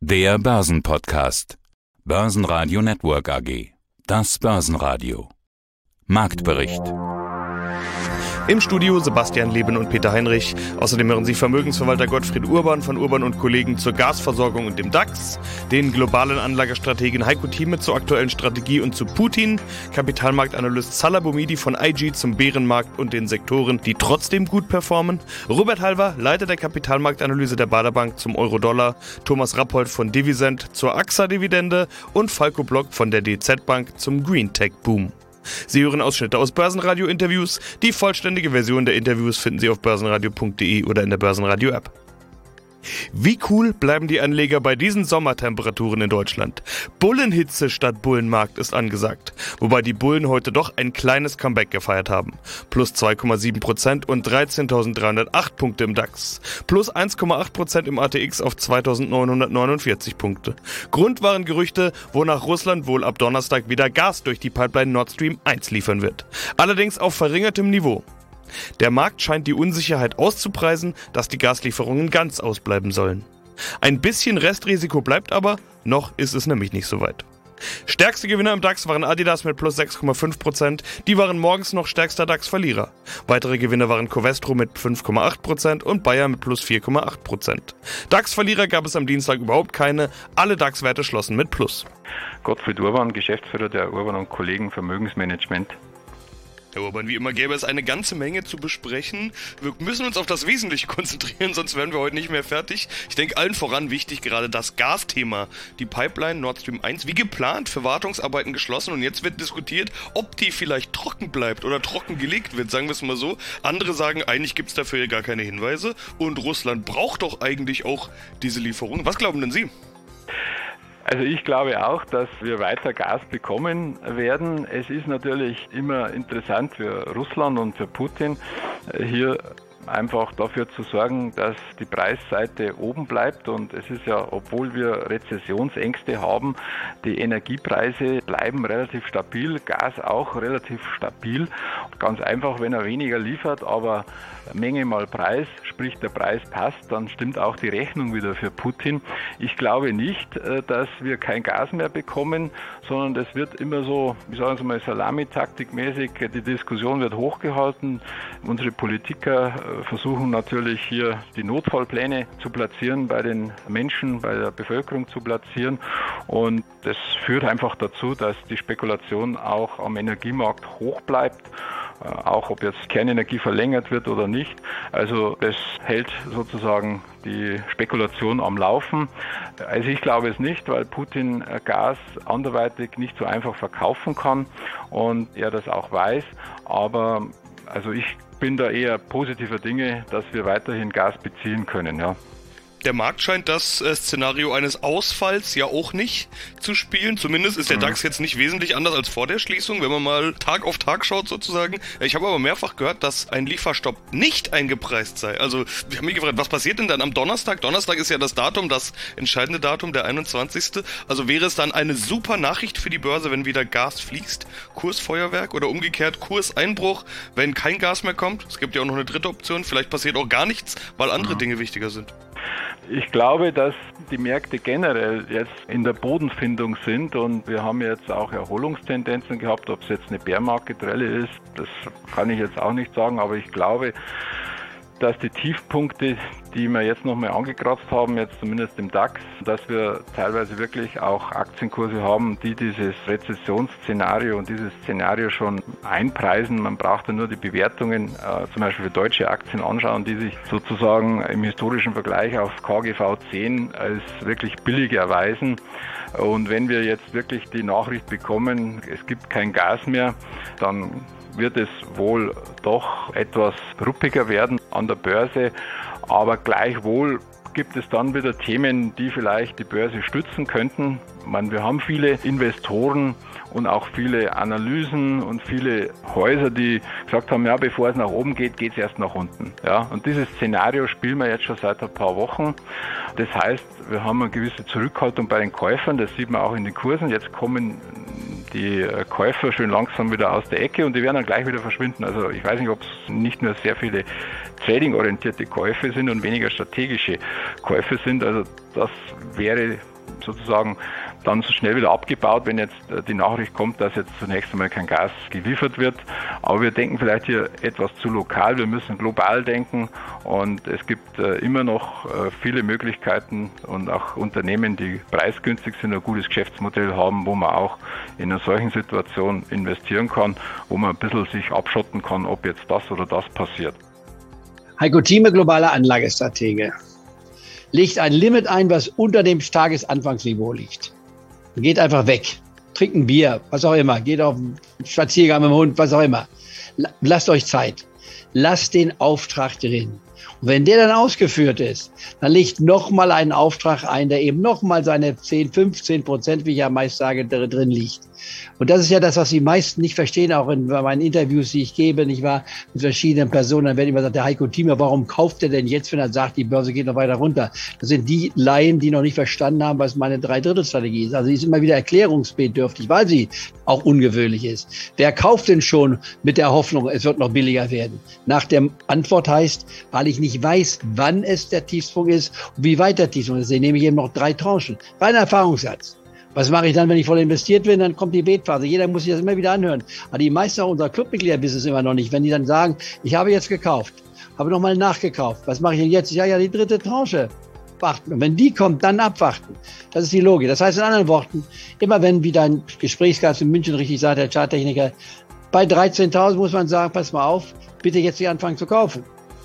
Der Börsenpodcast. Börsenradio Network AG. Das Börsenradio. Marktbericht. Im Studio Sebastian Leben und Peter Heinrich. Außerdem hören Sie Vermögensverwalter Gottfried Urban von Urban & Kollegen zur Gasversorgung und dem DAX, den globalen Anlagestrategen Heiko Thieme zur aktuellen Strategie und zu Putin, Kapitalmarktanalyst Salah Boumidi von IG zum Bärenmarkt und den Sektoren, die trotzdem gut performen, Robert Halver, Leiter der Kapitalmarktanalyse der Baderbank zum Euro-Dollar, Thomas Rappold von Divisent zur AXA-Dividende und Falco Block von der DZ Bank zum Green Tech Boom. Sie hören Ausschnitte aus Börsenradio-Interviews. Die vollständige Version der Interviews finden Sie auf börsenradio.de oder in der Börsenradio-App. Wie cool bleiben die Anleger bei diesen Sommertemperaturen in Deutschland? Bullenhitze statt Bullenmarkt ist angesagt, wobei die Bullen heute doch ein kleines Comeback gefeiert haben. Plus 2,7% und 13.308 Punkte im DAX. Plus 1,8% im ATX auf 2.949 Punkte. Grund waren Gerüchte, wonach Russland wohl ab Donnerstag wieder Gas durch die Pipeline Nord Stream 1 liefern wird. Allerdings auf verringertem Niveau. Der Markt scheint die Unsicherheit auszupreisen, dass die Gaslieferungen ganz ausbleiben sollen. Ein bisschen Restrisiko bleibt aber, noch ist es nämlich nicht so weit. Stärkste Gewinner im DAX waren Adidas mit plus 6,5%, die waren morgens noch stärkster DAX-Verlierer. Weitere Gewinner waren Covestro mit 5,8% und Bayer mit plus 4,8%. DAX-Verlierer gab es am Dienstag überhaupt keine, alle DAX-Werte schlossen mit Plus. Gottfried Urban, Geschäftsführer der Urban & Kollegen Vermögensmanagement. Herr Urban, wie immer gäbe es eine ganze Menge zu besprechen. Wir müssen uns auf das Wesentliche konzentrieren, sonst werden wir heute nicht mehr fertig. Ich denke, allen voran wichtig gerade das Gasthema. Die Pipeline Nord Stream 1, wie geplant, für Wartungsarbeiten geschlossen und jetzt wird diskutiert, ob die vielleicht trocken bleibt oder trocken gelegt wird, sagen wir es mal so. Andere sagen, eigentlich gibt es dafür ja gar keine Hinweise und Russland braucht doch eigentlich auch diese Lieferung. Was glauben denn Sie? Also ich glaube auch, dass wir weiter Gas bekommen werden. Es ist natürlich immer interessant für Russland und für Putin, hier einfach dafür zu sorgen, dass die Preisseite oben bleibt. Und es ist ja, obwohl wir Rezessionsängste haben, die Energiepreise bleiben relativ stabil, Gas auch relativ stabil. Ganz einfach, wenn er weniger liefert, aber Menge mal Preis, sprich der Preis passt, dann stimmt auch die Rechnung wieder für Putin. Ich glaube nicht, dass wir kein Gas mehr bekommen, sondern das wird immer so, wie sagen Sie mal, Salamitaktikmäßig, die Diskussion wird hochgehalten. Unsere Politiker versuchen natürlich hier die Notfallpläne zu platzieren, bei den Menschen, bei der Bevölkerung zu platzieren. Und das führt einfach dazu, dass die Spekulation auch am Energiemarkt hoch bleibt. Auch ob jetzt Kernenergie verlängert wird oder nicht. Also das hält sozusagen die Spekulation am Laufen. Also ich glaube es nicht, weil Putin Gas anderweitig nicht so einfach verkaufen kann und er das auch weiß. Aber also ich bin da eher positiver Dinge, dass wir weiterhin Gas beziehen können, ja. Der Markt scheint das Szenario eines Ausfalls ja auch nicht zu spielen. Zumindest ist der DAX jetzt nicht wesentlich anders als vor der Schließung, wenn man mal Tag auf Tag schaut sozusagen. Ich habe aber mehrfach gehört, dass ein Lieferstopp nicht eingepreist sei. Also ich habe mich gefragt, was passiert denn dann am Donnerstag? Donnerstag ist ja das Datum, das entscheidende Datum, der 21. Also wäre es dann eine super Nachricht für die Börse, wenn wieder Gas fließt, Kursfeuerwerk oder umgekehrt Kurseinbruch, wenn kein Gas mehr kommt? Es gibt ja auch noch eine dritte Option, vielleicht passiert auch gar nichts, weil andere Dinge wichtiger sind. Ich glaube, dass die Märkte generell jetzt in der Bodenfindung sind und wir haben jetzt auch Erholungstendenzen gehabt. Ob es jetzt eine Bärmarktrallye ist, das kann ich jetzt auch nicht sagen, aber ich glaube, dass die Tiefpunkte, die wir jetzt nochmal angekratzt haben, jetzt zumindest im DAX, dass wir teilweise wirklich auch Aktienkurse haben, die dieses Rezessionsszenario und dieses Szenario schon einpreisen. Man braucht ja nur die Bewertungen, zum Beispiel für deutsche Aktien anschauen, die sich sozusagen im historischen Vergleich auf KGV 10 als wirklich billig erweisen. Und wenn wir jetzt wirklich die Nachricht bekommen, es gibt kein Gas mehr, dann wird es wohl doch etwas ruppiger werden an der Börse, aber gleichwohl gibt es dann wieder Themen, die vielleicht die Börse stützen könnten. Wir haben viele Investoren und auch viele Analysen und viele Häuser, die gesagt haben, ja, bevor es nach oben geht, geht es erst nach unten. Ja, und dieses Szenario spielen wir jetzt schon seit ein paar Wochen. Das heißt, wir haben eine gewisse Zurückhaltung bei den Käufern, das sieht man auch in den Kursen. Jetzt kommen die Käufer schön langsam wieder aus der Ecke und die werden dann gleich wieder verschwinden. Also ich weiß nicht, ob es nicht nur sehr viele trading-orientierte Käufe sind und weniger strategische Käufe sind. Also das wäre sozusagen dann so schnell wieder abgebaut, wenn jetzt die Nachricht kommt, dass jetzt zunächst einmal kein Gas geliefert wird. Aber wir denken vielleicht hier etwas zu lokal. Wir müssen global denken und es gibt immer noch viele Möglichkeiten und auch Unternehmen, die preisgünstig sind, ein gutes Geschäftsmodell haben, wo man auch in einer solchen Situation investieren kann, wo man ein bisschen sich abschotten kann, ob jetzt das oder das passiert. Heiko Thieme, globaler Anlagestratege, legt ein Limit ein, was unter dem Tagesanfangsniveau liegt. Geht einfach weg, trinkt ein Bier, was auch immer, geht auf einen Spaziergang mit dem Hund, was auch immer. Lasst euch Zeit, lasst den Auftrag drin. Und wenn der dann ausgeführt ist, dann legt nochmal einen Auftrag ein, der eben nochmal seine 10-15%, wie ich ja meist sage, drin liegt. Und das ist ja das, was die meisten nicht verstehen, auch in meinen Interviews, die ich gebe, nicht wahr, mit verschiedenen Personen. Dann wird immer gesagt, der Heiko Thieme, warum kauft er denn jetzt, wenn er sagt, die Börse geht noch weiter runter? Das sind die Laien, die noch nicht verstanden haben, was meine 3/3-Strategie ist. Also sie ist immer wieder erklärungsbedürftig, weil sie auch ungewöhnlich ist. Wer kauft denn schon mit der Hoffnung, es wird noch billiger werden? Nach der Antwort heißt, weil ich nicht weiß, wann es der Tiefspunkt ist und wie weit der Tiefspunkt ist. Ich nehme eben noch 3 Tranchen. Reiner Erfahrungssatz. Was mache ich dann, wenn ich voll investiert bin? Dann kommt die Betphase. Jeder muss sich das immer wieder anhören. Aber die meisten unserer Clubmitglieder wissen es immer noch nicht. Wenn die dann sagen, ich habe jetzt gekauft, habe nochmal nachgekauft. Was mache ich denn jetzt? Ja, die 3. Tranche. Warten. Und wenn die kommt, dann abwarten. Das ist die Logik. Das heißt in anderen Worten, immer wenn, wie dein Gesprächsgast in München richtig sagt, der Charttechniker, bei 13.000 muss man sagen, pass mal auf, bitte jetzt nicht anfangen zu kaufen.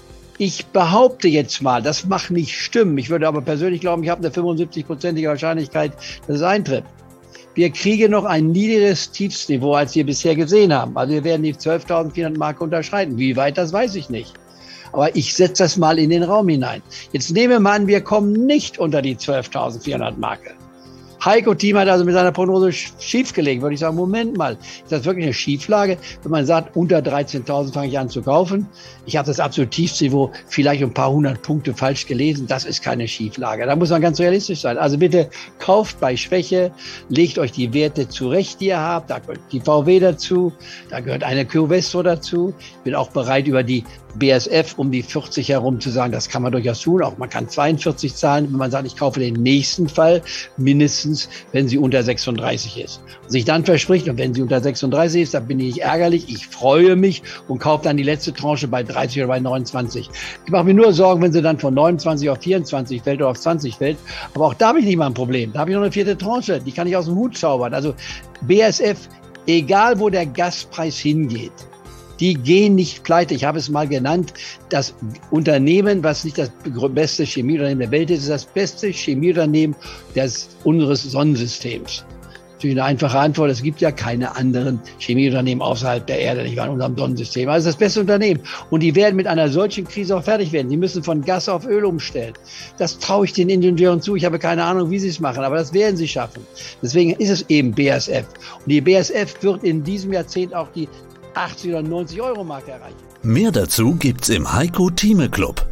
Ich behaupte jetzt mal, das mag nicht stimmen. Ich würde aber persönlich glauben, ich habe eine 75%ige Wahrscheinlichkeit, dass es eintritt. Wir kriegen noch ein niedrigeres Tiefsniveau, als wir bisher gesehen haben. Also wir werden die 12.400 Marke unterschreiten. Wie weit, das weiß ich nicht. Aber ich setze das mal in den Raum hinein. Jetzt nehmen wir mal an, wir kommen nicht unter die 12.400 Marke. Heiko Thieme hat also mit seiner Prognose schiefgelegt. Würde ich sagen, Moment mal, ist das wirklich eine Schieflage? Wenn man sagt, unter 13.000 fange ich an zu kaufen. Ich habe das absolute Tiefsniveau vielleicht ein paar 100 Punkte falsch gelesen. Das ist keine Schieflage. Da muss man ganz realistisch sein. Also bitte kauft bei Schwäche, legt euch die Werte zurecht, die ihr habt. Da gehört die VW dazu, da gehört eine Covestro dazu. Ich bin auch bereit, über die BASF um die 40 herum zu sagen, das kann man durchaus tun. Auch man kann 42 zahlen, wenn man sagt, ich kaufe den nächsten Fall mindestens, wenn sie unter 36 ist. Und sich dann verspricht, und wenn sie unter 36 ist, dann bin ich nicht ärgerlich, ich freue mich und kaufe dann die letzte Tranche bei 30 oder bei 29. Ich mache mir nur Sorgen, wenn sie dann von 29 auf 24 fällt oder auf 20 fällt. Aber auch da habe ich nicht mal ein Problem. Da habe ich noch eine 4. Tranche, die kann ich aus dem Hut zaubern. Also BASF, egal wo der Gaspreis hingeht, die gehen nicht pleite. Ich habe es mal genannt, das Unternehmen, was nicht das beste Chemieunternehmen der Welt ist, ist das beste Chemieunternehmen unseres Sonnensystems. Natürlich eine einfache Antwort, es gibt ja keine anderen Chemieunternehmen außerhalb der Erde, nicht wahr, in unserem Sonnensystem. Also das beste Unternehmen. Und die werden mit einer solchen Krise auch fertig werden. Die müssen von Gas auf Öl umstellen. Das traue ich den Ingenieuren zu. Ich habe keine Ahnung, wie sie es machen, aber das werden sie schaffen. Deswegen ist es eben BASF. Und die BASF wird in diesem Jahrzehnt auch die 80 oder 90 Euro Marke erreichen. Mehr dazu gibt's im Heiko Thieme Club.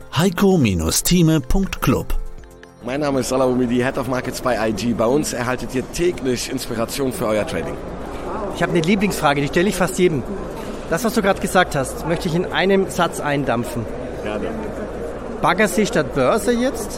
heiko-thieme.club. Mein Name ist Salah Boumidi, Head of Markets bei IG. Bei uns erhaltet ihr täglich Inspiration für euer Trading. Ich habe eine Lieblingsfrage, die stelle ich fast jedem. Das, was du gerade gesagt hast, möchte ich in einem Satz eindampfen. Gerne. Baggersee statt Börse jetzt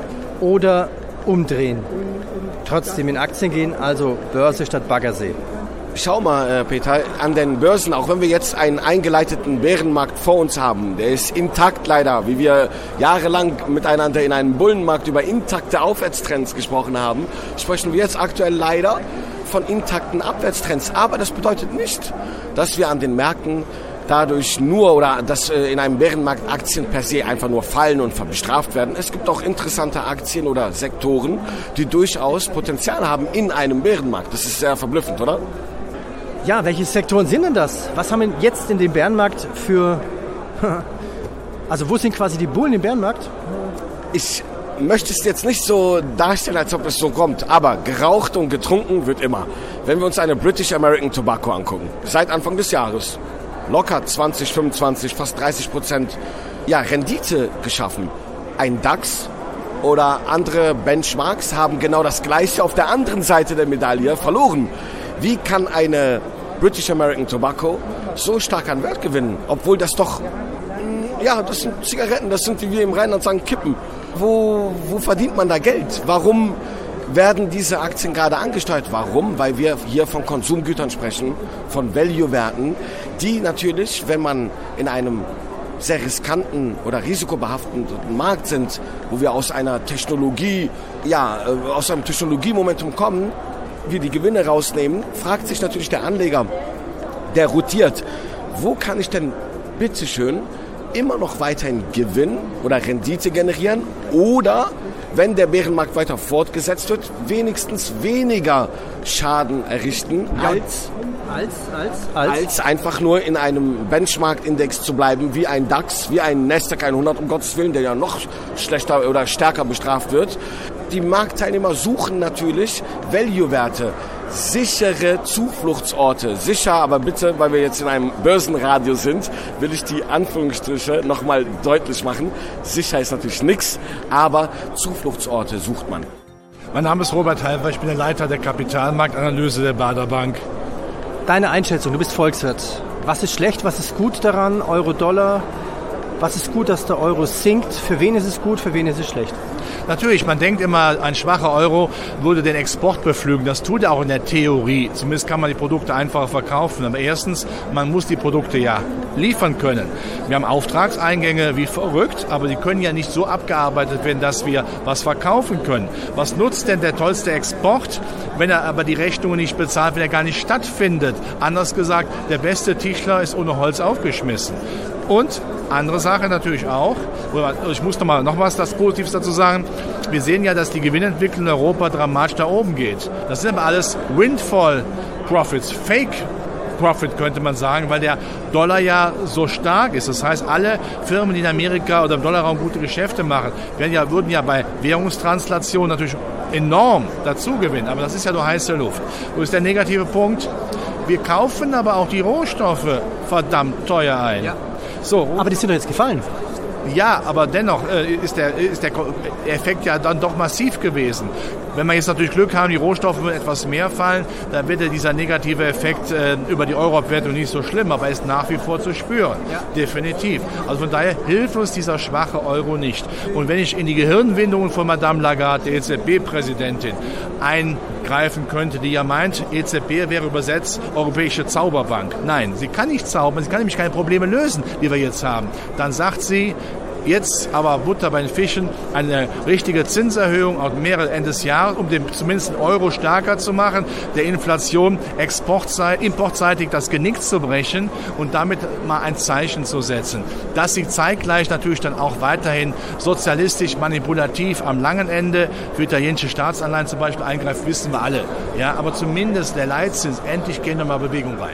oder umdrehen? Trotzdem in Aktien gehen, also Börse statt Baggersee. Schau mal, Peter, an den Börsen, auch wenn wir jetzt einen eingeleiteten Bärenmarkt vor uns haben, der ist intakt leider, wie wir jahrelang miteinander in einem Bullenmarkt über intakte Aufwärtstrends gesprochen haben, sprechen wir jetzt aktuell leider von intakten Abwärtstrends. Aber das bedeutet nicht, dass wir an den Märkten dadurch nur oder dass in einem Bärenmarkt Aktien per se einfach nur fallen und bestraft werden. Es gibt auch interessante Aktien oder Sektoren, die durchaus Potenzial haben in einem Bärenmarkt. Das ist sehr verblüffend, oder? Ja, welche Sektoren sind denn das? Was haben wir jetzt in dem Bärenmarkt für... Also wo sind quasi die Bullen im Bärenmarkt? Ich möchte es jetzt nicht so darstellen, als ob es so kommt, aber geraucht und getrunken wird immer. Wenn wir uns eine British American Tobacco angucken, seit Anfang des Jahres, locker 20, 25, fast 30% Rendite geschaffen. Ein DAX oder andere Benchmarks haben genau das Gleiche auf der anderen Seite der Medaille verloren. Wie kann eine British American Tobacco so stark an Wert gewinnen, obwohl das doch, das sind Zigaretten, das sind, wie wir im Rheinland sagen, Kippen. Wo verdient man da Geld? Warum werden diese Aktien gerade angesteuert. Warum? Weil wir hier von Konsumgütern sprechen, von Value-Werten, die natürlich, wenn man in einem sehr riskanten oder risikobehafteten Markt sind, wo wir aus einem Technologiemomentum kommen, wir die Gewinne rausnehmen, fragt sich natürlich der Anleger, der rotiert, wo kann ich denn bitteschön immer noch weiterhin Gewinn oder Rendite generieren oder, wenn der Bärenmarkt weiter fortgesetzt wird, wenigstens weniger Schaden errichten, als einfach nur in einem Benchmark-Index zu bleiben, wie ein DAX, wie ein Nasdaq 100, um Gottes Willen, der ja noch schlechter oder stärker bestraft wird. Die Marktteilnehmer suchen natürlich Value-Werte, sichere Zufluchtsorte. Sicher, aber bitte, weil wir jetzt in einem Börsenradio sind, will ich die Anführungsstriche nochmal deutlich machen. Sicher ist natürlich nichts, aber Zufluchtsorte sucht man. Mein Name ist Robert Halver, ich bin der Leiter der Kapitalmarktanalyse der Baader Bank. Deine Einschätzung, du bist Volkswirt. Was ist schlecht, was ist gut daran, Euro-Dollar? Was ist gut, dass der Euro sinkt? Für wen ist es gut, für wen ist es schlecht? Natürlich, man denkt immer, ein schwacher Euro würde den Export beflügeln. Das tut er auch in der Theorie. Zumindest kann man die Produkte einfacher verkaufen. Aber erstens, man muss die Produkte ja liefern können. Wir haben Auftragseingänge wie verrückt, aber die können ja nicht so abgearbeitet werden, dass wir was verkaufen können. Was nutzt denn der tollste Export, wenn er aber die Rechnungen nicht bezahlt, wenn er gar nicht stattfindet? Anders gesagt, der beste Tischler ist ohne Holz aufgeschmissen. Und andere Sache natürlich auch, ich muss noch was das Positives dazu sagen, wir sehen ja, dass die Gewinnentwicklung in Europa dramatisch da oben geht. Das sind aber alles Windfall Profits, Fake Profit könnte man sagen, weil der Dollar ja so stark ist. Das heißt, alle Firmen, die in Amerika oder im Dollarraum gute Geschäfte machen, würden ja bei Währungstranslation natürlich enorm dazu gewinnen. Aber das ist ja nur heiße Luft. Wo ist der negative Punkt? Wir kaufen aber auch die Rohstoffe verdammt teuer ein. Ja. So, aber die sind doch jetzt gefallen. Ja, aber dennoch ist der Effekt ja dann doch massiv gewesen. Wenn wir jetzt natürlich Glück haben, die Rohstoffe würden etwas mehr fallen, dann wird ja dieser negative Effekt über die Euro-Abwertung nicht so schlimm, aber er ist nach wie vor zu spüren. Ja. Definitiv. Also von daher hilft uns dieser schwache Euro nicht. Und wenn ich in die Gehirnwindungen von Madame Lagarde, der EZB-Präsidentin, eingreifen könnte, die ja meint, EZB wäre übersetzt Europäische Zauberbank. Nein, sie kann nicht zaubern, sie kann nämlich keine Probleme lösen, die wir jetzt haben. Dann sagt sie, jetzt aber Butter bei den Fischen, eine richtige Zinserhöhung auf mehrere Ende des Jahres, um den zumindest den Euro stärker zu machen, der Inflation importseitig das Genick zu brechen und damit mal ein Zeichen zu setzen. Dass sie zeitgleich natürlich dann auch weiterhin sozialistisch manipulativ am langen Ende für italienische Staatsanleihen zum Beispiel eingreift, wissen wir alle. Ja, aber zumindest der Leitzins, endlich gehen wir mal Bewegung rein.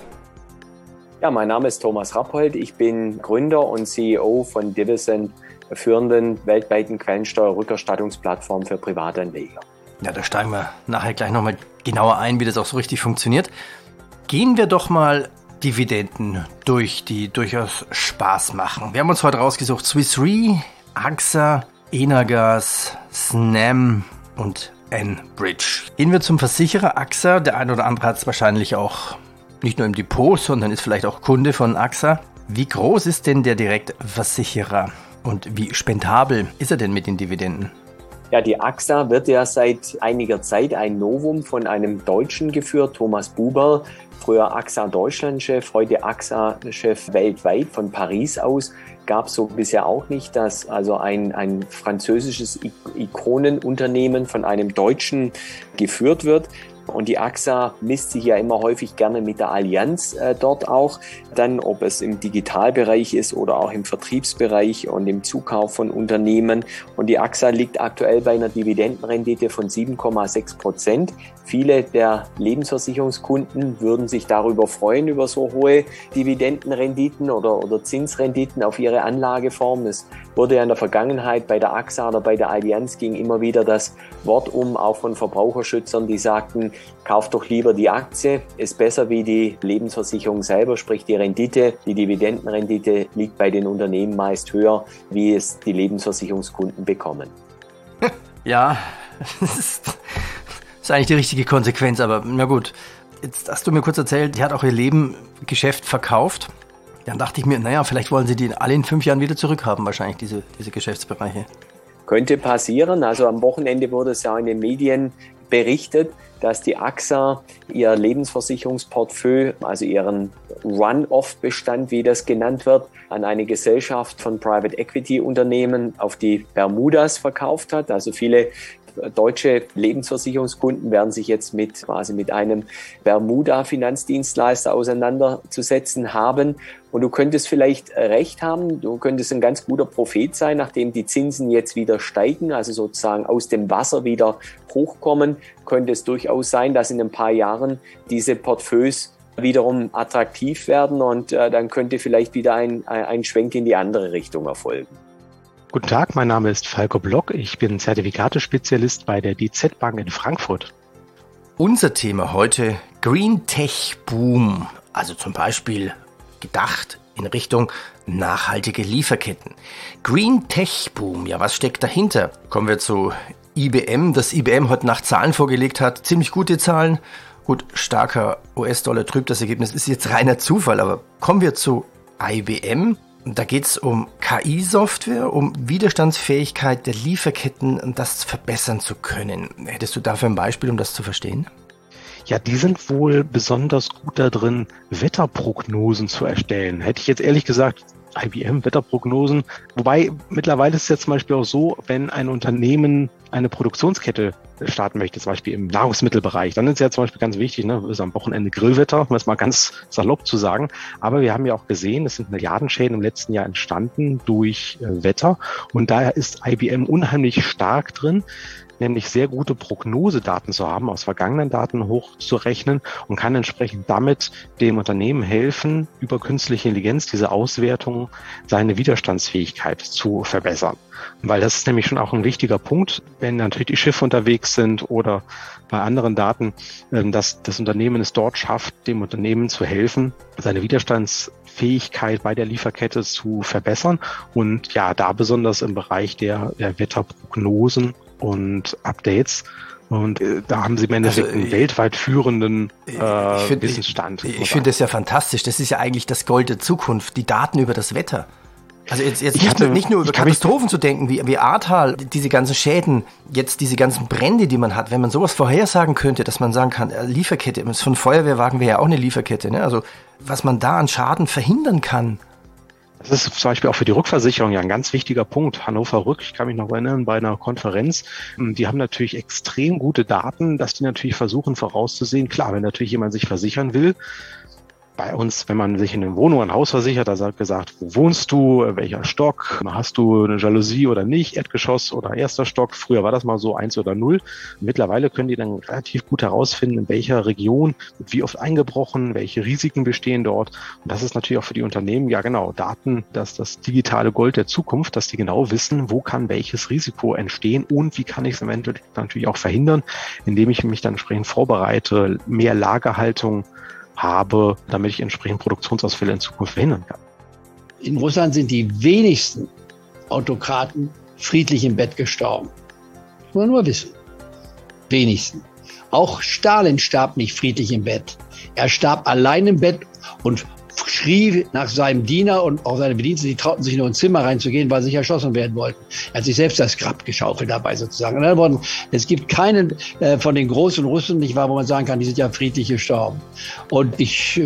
Ja, mein Name ist Thomas Rappold. Ich bin Gründer und CEO von Divizent, der führenden weltweiten Quellensteuerrückerstattungsplattform für Privatanleger. Ja, da steigen wir nachher gleich nochmal genauer ein, wie das auch so richtig funktioniert. Gehen wir doch mal Dividenden durch, die durchaus Spaß machen. Wir haben uns heute rausgesucht Swiss Re, AXA, Enagas, Snam und Enbridge. Gehen wir zum Versicherer AXA. Der eine oder andere hat es wahrscheinlich auch nicht nur im Depot, sondern ist vielleicht auch Kunde von AXA. Wie groß ist denn der Direktversicherer und wie spendabel ist er denn mit den Dividenden? Ja, die AXA wird ja seit einiger Zeit ein Novum von einem Deutschen geführt, Thomas Buberl, früher AXA Deutschland-Chef, heute AXA-Chef weltweit von Paris aus. Gab es so bisher auch nicht, dass also ein französisches Ikonenunternehmen von einem Deutschen geführt wird. Und die AXA misst sich ja immer häufig gerne mit der Allianz dort auch. Dann, ob es im Digitalbereich ist oder auch im Vertriebsbereich und im Zukauf von Unternehmen. Und die AXA liegt aktuell bei einer Dividendenrendite von 7,6%. Viele der Lebensversicherungskunden würden sich darüber freuen, über so hohe Dividendenrenditen oder Zinsrenditen auf ihre Anlageform. Es wurde ja in der Vergangenheit bei der AXA oder bei der Allianz ging immer wieder das Wort auch von Verbraucherschützern, die sagten, kauft doch lieber die Aktie, ist besser wie die Lebensversicherung selber, sprich die Rendite, die Dividendenrendite liegt bei den Unternehmen meist höher, wie es die Lebensversicherungskunden bekommen. Ja, das ist eigentlich die richtige Konsequenz, aber na gut. Jetzt hast du mir kurz erzählt, die hat auch ihr Geschäft verkauft. Dann dachte ich mir, naja, vielleicht wollen sie die alle in 5 Jahren wieder zurückhaben, wahrscheinlich diese Geschäftsbereiche. Könnte passieren. Also am Wochenende wurde es ja in den Medien berichtet, dass die AXA ihr Lebensversicherungsportfolio, also ihren Run-Off-Bestand, wie das genannt wird, an eine Gesellschaft von Private Equity Unternehmen auf die Bermudas verkauft hat. Also viele deutsche Lebensversicherungskunden werden sich jetzt mit einem Bermuda-Finanzdienstleister auseinanderzusetzen haben. Und du könntest vielleicht recht haben, du könntest ein ganz guter Prophet sein, nachdem die Zinsen jetzt wieder steigen, also sozusagen aus dem Wasser wieder hochkommen, könnte es durchaus sein, dass in ein paar Jahren diese Portfolios wiederum attraktiv werden und dann könnte vielleicht wieder ein Schwenk in die andere Richtung erfolgen. Guten Tag, mein Name ist Falko Block. Ich bin Zertifikatespezialist bei der DZ Bank in Frankfurt. Unser Thema heute: Green Tech Boom. Also zum Beispiel gedacht in Richtung nachhaltige Lieferketten. Green Tech Boom, ja, was steckt dahinter? Kommen wir zu IBM. Das IBM heute Nacht Zahlen vorgelegt hat, ziemlich gute Zahlen. Gut, starker US-Dollar trübt das Ergebnis, ist jetzt reiner Zufall, aber kommen wir zu IBM. Da geht es um KI-Software, um Widerstandsfähigkeit der Lieferketten und das verbessern zu können. Hättest du dafür ein Beispiel, um das zu verstehen? Ja, die sind wohl besonders gut da drin, Wetterprognosen zu erstellen. Hätte ich jetzt ehrlich gesagt, IBM, Wetterprognosen. Wobei mittlerweile ist es jetzt zum Beispiel auch so, wenn ein Unternehmen eine Produktionskette starten möchte, zum Beispiel im Nahrungsmittelbereich, dann ist es ja zum Beispiel ganz wichtig, ist am Wochenende Grillwetter, um es mal ganz salopp zu sagen. Aber wir haben ja auch gesehen, es sind Milliardenschäden im letzten Jahr entstanden durch Wetter. Und daher ist IBM unheimlich stark drin, nämlich sehr gute Prognosedaten zu haben, aus vergangenen Daten hochzurechnen und kann entsprechend damit dem Unternehmen helfen, über künstliche Intelligenz diese Auswertung, seine Widerstandsfähigkeit zu verbessern. Weil das ist nämlich schon auch ein wichtiger Punkt, wenn natürlich die Schiffe unterwegs sind oder bei anderen Daten, dass das Unternehmen es dort schafft, dem Unternehmen zu helfen, seine Widerstandsfähigkeit bei der Lieferkette zu verbessern und ja, da besonders im Bereich der Wetterprognosen und Updates. Und da haben sie im Endeffekt einen weltweit führenden Wissensstand. Ich finde das ja fantastisch. Das ist ja eigentlich das Gold der Zukunft, die Daten über das Wetter. Also jetzt nicht nur über Katastrophen zu denken, wie Ahrtal, diese ganzen Schäden, jetzt diese ganzen Brände, die man hat, wenn man sowas vorhersagen könnte, dass man sagen kann, Lieferkette, von Feuerwehrwagen wäre ja auch eine Lieferkette, ne? Also was man da an Schaden verhindern kann. Das ist zum Beispiel auch für die Rückversicherung ja ein ganz wichtiger Punkt. Hannover Rück, ich kann mich noch erinnern, bei einer Konferenz, die haben natürlich extrem gute Daten, dass die natürlich versuchen vorauszusehen. Klar, wenn natürlich jemand sich versichern will, bei uns, wenn man sich in eine Wohnung, ein Haus versichert, da sagt gesagt, wo wohnst du, welcher Stock, hast du eine Jalousie oder nicht, Erdgeschoss oder erster Stock. Früher war das mal so 1 oder 0. Mittlerweile können die dann relativ gut herausfinden, in welcher Region, wie oft eingebrochen, welche Risiken bestehen dort. Und das ist natürlich auch für die Unternehmen, ja genau, Daten, das digitale Gold der Zukunft, dass die genau wissen, wo kann welches Risiko entstehen und wie kann ich es eventuell natürlich auch verhindern, indem ich mich dann entsprechend vorbereite, mehr Lagerhaltung habe, damit ich entsprechend Produktionsausfälle in Zukunft verhindern kann. In Russland sind die wenigsten Autokraten friedlich im Bett gestorben. Das muss man nur wissen. Wenigsten. Auch Stalin starb nicht friedlich im Bett. Er starb allein im Bett und schrie nach seinem Diener und auch seine Bediensteten, die trauten sich nur ins Zimmer reinzugehen, weil sie erschossen werden wollten. Er hat sich selbst das Grab geschaufelt dabei sozusagen. In anderen Worten, es gibt keinen von den großen Russen, nicht wahr, wo man sagen kann, die sind ja friedlich gestorben. Und ich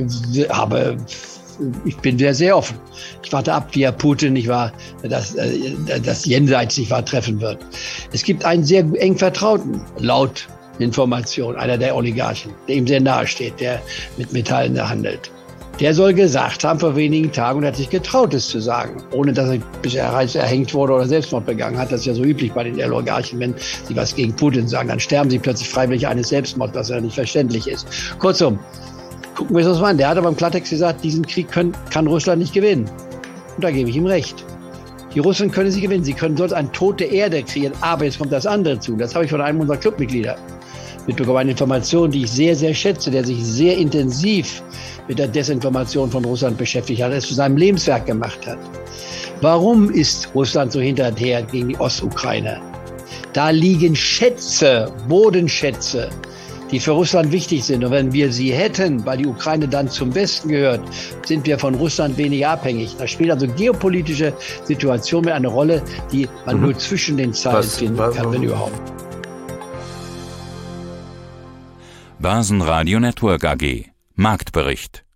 bin sehr offen. Ich warte ab, wie Herr Putin, nicht wahr, das Jenseits, nicht wahr, treffen wird. Es gibt einen sehr eng Vertrauten, laut Information, einer der Oligarchen, der ihm sehr nahe steht, der mit Metallen handelt. Der soll gesagt haben vor wenigen Tagen und hat sich getraut, es zu sagen, ohne dass er bisher erhängt wurde oder Selbstmord begangen hat. Das ist ja so üblich bei den Oligarchen, wenn sie was gegen Putin sagen, dann sterben sie plötzlich freiwillig eines Selbstmords, was ja nicht verständlich ist. Kurzum, gucken wir uns das mal an. Der hat aber im Klartext gesagt, diesen Krieg kann Russland nicht gewinnen. Und da gebe ich ihm recht. Die Russen können sie gewinnen. Sie können sonst eine tote Erde kreieren. Aber jetzt kommt das andere zu. Das habe ich von einem unserer Clubmitglieder mitbekommen. Eine Information, die ich sehr, sehr schätze, der sich sehr intensiv mit der Desinformation von Russland beschäftigt hat, es zu seinem Lebenswerk gemacht hat. Warum ist Russland so hinterher gegen die Ostukraine? Da liegen Schätze, Bodenschätze, die für Russland wichtig sind. Und wenn wir sie hätten, weil die Ukraine dann zum Westen gehört, sind wir von Russland weniger abhängig. Da spielt also geopolitische Situation eine Rolle, die man nur zwischen den Zeilen finden kann, wenn überhaupt. Börsenradio Network AG. Marktbericht.